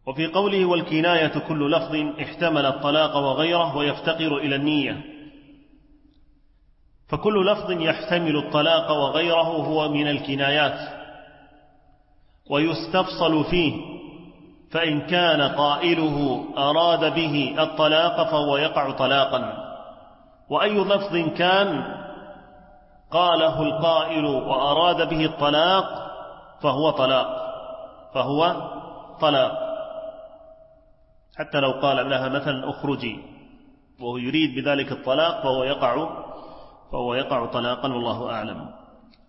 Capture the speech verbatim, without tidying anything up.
وفي قوله والكناية كل لفظ احتمل الطلاق وغيره ويفتقر إلى النية، فكل لفظ يحتمل الطلاق وغيره هو من الكنايات، ويستفصل فيه، فإن كان قائله أراد به الطلاق فهو يقع طلاقا، وأي لفظ كان قاله القائل وأراد به الطلاق فهو طلاق فهو طلاق حتى لو قال لها مثلا أخرجي وهو يريد بذلك الطلاق فهو يقع فهو يقع طلاقا، والله أعلم.